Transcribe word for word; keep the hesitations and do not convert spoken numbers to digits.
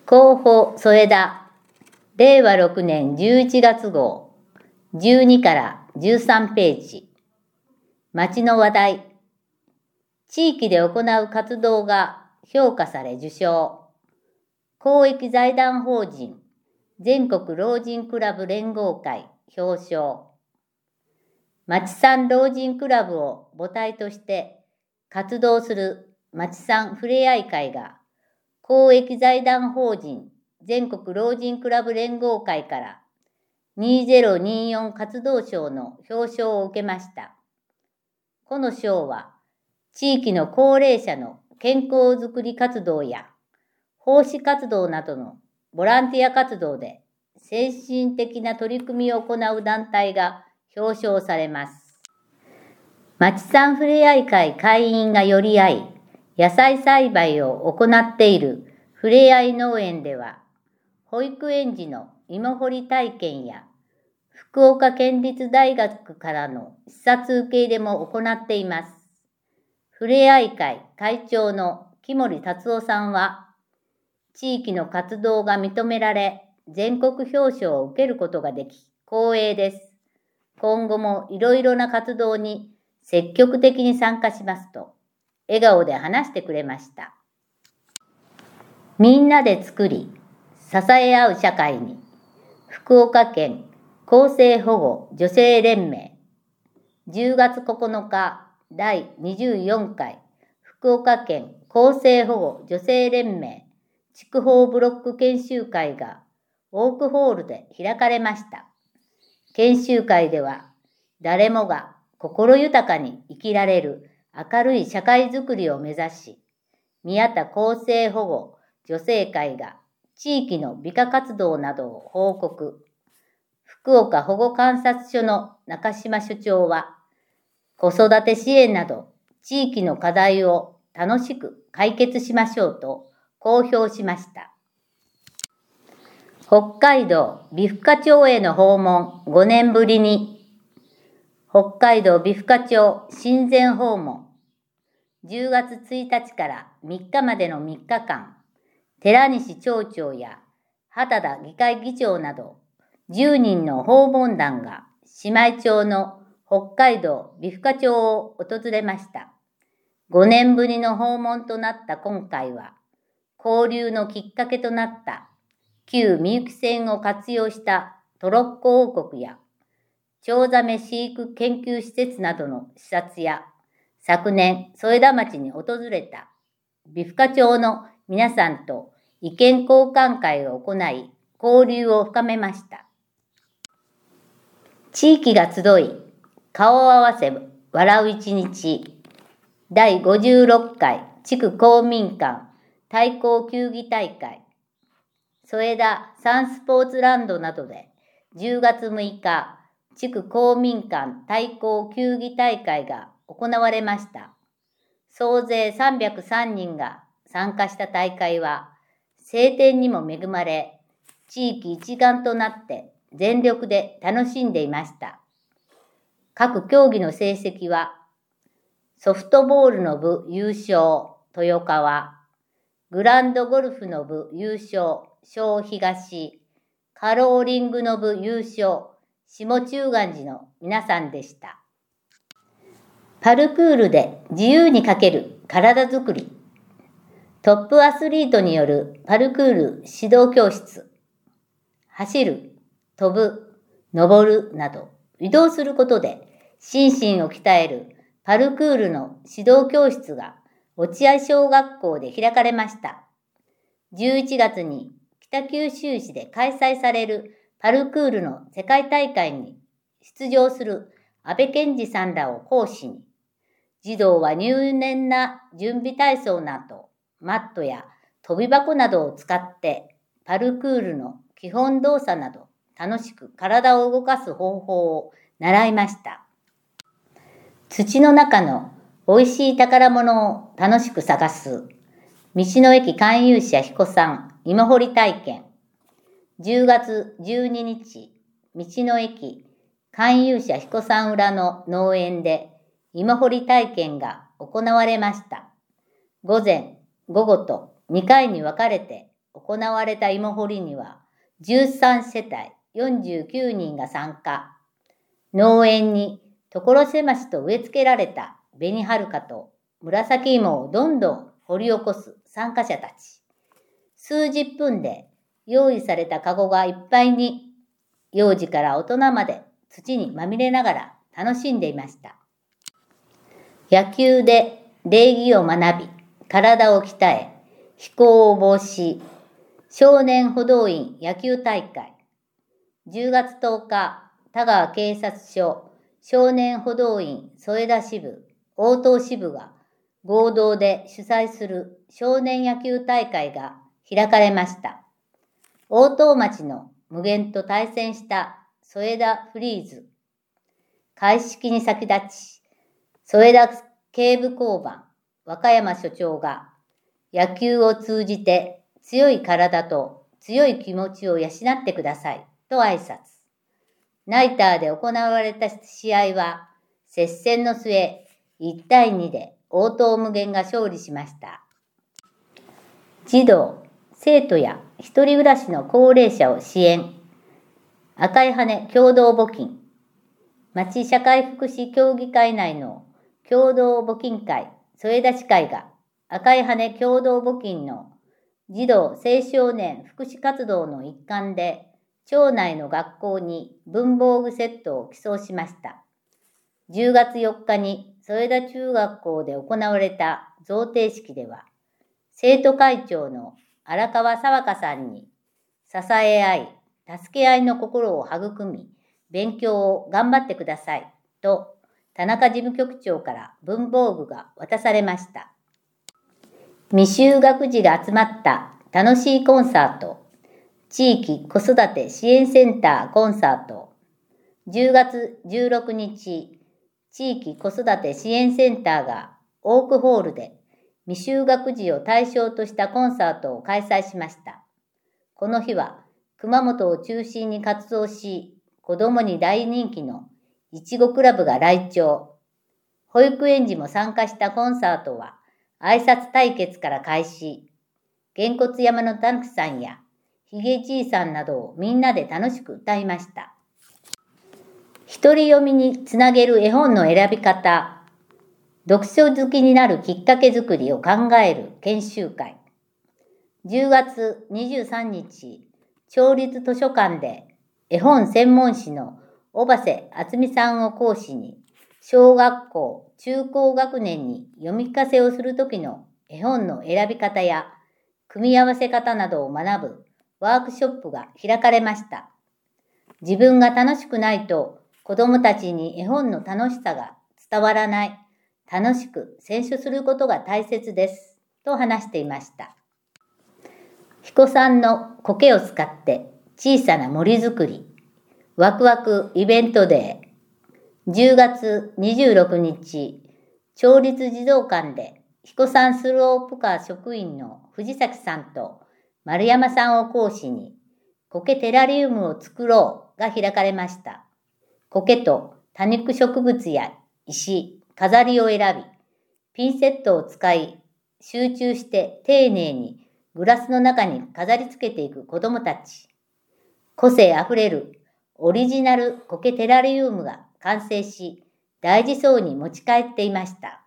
広報添田れいわろくねんじゅういちがつ号じゅうにからじゅうさんページ。町の話題。地域で行う活動が評価され受賞。公益財団法人全国老人クラブ連合会表彰。町産老人クラブを母体として活動する町産ふれあい会が公益財団法人全国老人クラブ連合会からにせんにじゅうよん活動賞の表彰を受けました。この賞は地域の高齢者の健康づくり活動や奉仕活動などのボランティア活動で精神的な取り組みを行う団体が表彰されます。町産ふれあい会会員が寄り合い、野菜栽培を行っているふれあい農園では、保育園児の芋掘り体験や、福岡県立大学からの視察受け入れも行っています。ふれあい会会長の木森達夫さんは、地域の活動が認められ、全国表彰を受けることができ、光栄です。今後もいろいろな活動に積極的に参加しますと、笑顔で話してくれました。みんなで作り、支え合う社会に、福岡県厚生保護女性連盟、じゅうがつここのかだいにじゅうよんかい福岡県厚生保護女性連盟筑豊ブロック研修会がオークホールで開かれました。研修会では誰もが心豊かに生きられる明るい社会づくりを目指し、宮田厚生保護女性会が地域の美化活動などを報告。福岡保護観察所の中島所長は、子育て支援など地域の課題を楽しく解決しましょうと公表しました。北海道美深町への訪問ごねんぶりに、北海道美深町親善訪問、じゅうがつついたちからみっかまでのみっかかん、寺西町長や畑田議会議長などじゅうにんの訪問団が姉妹町の北海道美深町を訪れました。ごねんぶりの訪問となった今回は、交流のきっかけとなった旧みゆき線を活用したトロッコ王国やチョウザメ飼育研究施設などの視察や、昨年添田町に訪れた美深町の皆さんと意見交換会を行い、交流を深めました。地域が集い、顔を合わせ笑う一日、だいごじゅうろっかい地区公民館対抗球技大会、添田サンスポーツランドなどでじゅうがつむいか、地区公民館対抗球技大会が行われました。総勢さんびゃくさんにんが参加した大会は、晴天にも恵まれ、地域一丸となって全力で楽しんでいました。各競技の成績は、ソフトボールの部優勝、豊川、グランドゴルフの部優勝、小東、カローリングの部優勝、下中元寺の皆さんでした。パルクールで自由にかける体づくり。トップアスリートによるパルクール指導教室。走る、飛ぶ、登るなど移動することで心身を鍛えるパルクールの指導教室が落合小学校で開かれました。じゅういちがつに北九州市で開催されるパルクールの世界大会に出場する安倍健二さんらを講師に、児童は入念な準備体操など、マットや飛び箱などを使ってパルクールの基本動作など楽しく体を動かす方法を習いました。土の中の美味しい宝物を楽しく探す道の駅勧誘者彦さん芋掘り体験、じゅうがつじゅうににち道の駅勧誘者彦さん裏の農園で芋掘り体験が行われました。午前午後とにかいに分かれて行われた芋掘りにはじゅうさんせたいよんじゅうきゅうにんが参加。農園に所狭しと植え付けられた紅はるかと紫芋をどんどん掘り起こす参加者たち。数十分で用意されたカゴがいっぱいに、幼児から大人まで土にまみれながら楽しんでいました。野球で礼儀を学び、体を鍛え、非行を防止、少年補導員野球大会。じゅうがつとおか、田川警察署少年補導員添田支部、応答支部が合同で主催する少年野球大会が開かれました。応答町の無限と対戦した添田フリーズ。開式に先立ち、添田警部交番和歌山署長が野球を通じて強い体と強い気持ちを養ってくださいと挨拶。ナイターで行われた試合は接戦の末いちたいにで応答無限が勝利しました。児童、生徒や一人暮らしの高齢者を支援。赤い羽共同募金。町社会福祉協議会内の共同募金会添田市会が赤い羽共同募金の児童青少年福祉活動の一環で町内の学校に文房具セットを寄贈しました。じゅうがつよっかに添田中学校で行われた贈呈式では、生徒会長の荒川沢香さんに支え合い、助け合いの心を育み、勉強を頑張ってくださいと田中事務局長から文房具が渡されました。未就学児が集まった楽しいコンサート、地域子育て支援センターコンサート。じゅうがつじゅうろくにち、地域子育て支援センターがオークホールで未就学児を対象としたコンサートを開催しました。この日は熊本を中心に活動し、子どもに大人気のいちごクラブが来庁。保育園児も参加したコンサートは挨拶対決から開始。げんこつ山のたぬきさんやひげじいさんなどをみんなで楽しく歌いました。一人読みにつなげる絵本の選び方。読書好きになるきっかけ作りを考える研修会。じゅうがつにじゅうさんにち、町立図書館で絵本専門誌の小橋敦美さんを講師に、小学校、中高学年に読み聞かせをするときの絵本の選び方や組み合わせ方などを学ぶワークショップが開かれました。自分が楽しくないと子どもたちに絵本の楽しさが伝わらない。楽しく選書することが大切です。と話していました。彦さんの苔を使って小さな森づくり。ワクワクイベントデー。じゅうがつにじゅうろくにち、町立児童館で彦山スロープカー職員の藤崎さんと丸山さんを講師に、苔テラリウムを作ろうが開かれました。苔と多肉植物や石、飾りを選び、ピンセットを使い、集中して丁寧にグラスの中に飾り付けていく子どもたち。個性あふれるオリジナル苔テラリウムが完成し、大事そうに持ち帰っていました。